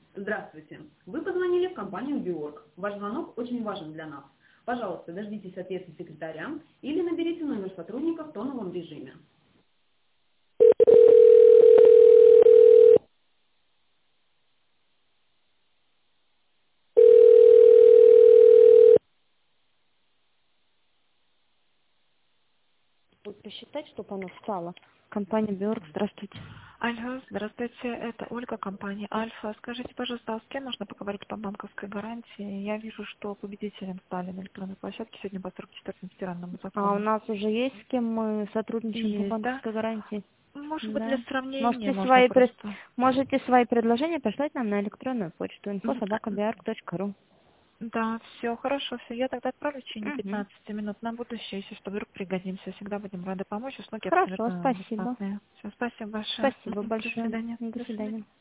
Здравствуйте. Вы позвонили в компанию Биорг. Ваш звонок очень важен для нас. Пожалуйста, дождитесь ответа секретаря или наберите номер сотрудника в тоновом режиме. Посчитать, чтобы оно встало. Компания Биорг, здравствуйте. Алло, здравствуйте, это Ольга, компания Альфа. Скажите, пожалуйста, а с кем можно поговорить по банковской гарантии? Я вижу, что победителем стали на электронной площадке сегодня по 44-м федеральному А у закону. нас уже есть с кем мы сотрудничаем по Есть, да? банковской гарантии? Может быть, для Да. сравнения Можете можно свои, просто. можете свои предложения послать нам на электронную почту info@biorg.ru. Да, все, хорошо, все. Я тогда отправлю в течение Угу. 15 минут на будущее, если что, вдруг пригодимся. Всегда будем рады помочь. Услуги Хорошо, абсолютно спасибо. бесплатные. Все, спасибо большое. Спасибо До большое. свидания. До До свидания. свидания.